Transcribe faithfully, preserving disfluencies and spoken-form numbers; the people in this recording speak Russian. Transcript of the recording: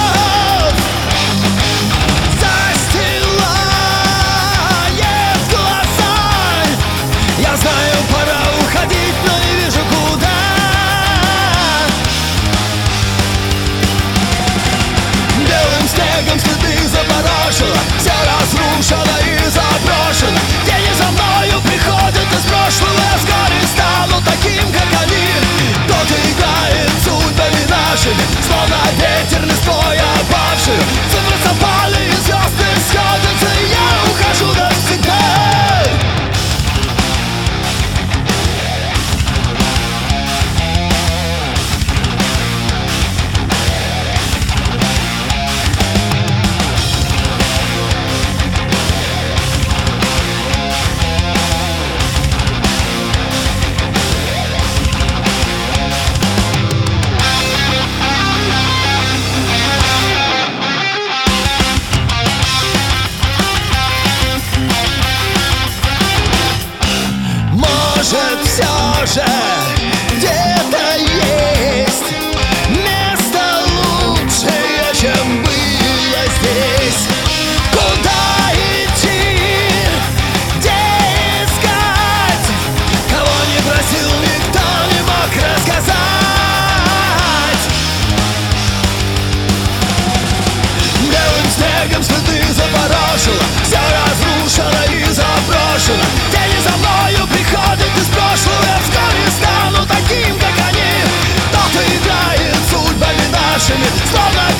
застилает глаза. Я знаю, пора уходить, но не вижу куда. Белым снегом следы запорошило, все разрушено и заброшено. Тени за мною приходят из прошлого, я вскоре стану таким, как они. Кто-то играет судьбами нашими, словно ветер листвой опавшую. Цифры совпали и звезды сходятся, и я ухожу навсегда. Может, все же где-то есть место лучшее, чем было здесь. Куда идти, где искать? Кого не просил, никто не мог рассказать. Белым снегом следы запорошило, все разрушено и заброшено. Тени за мною приходят из прошлого, я вскоре стану таким, как они. Кто-то играет судьбами нашими, словно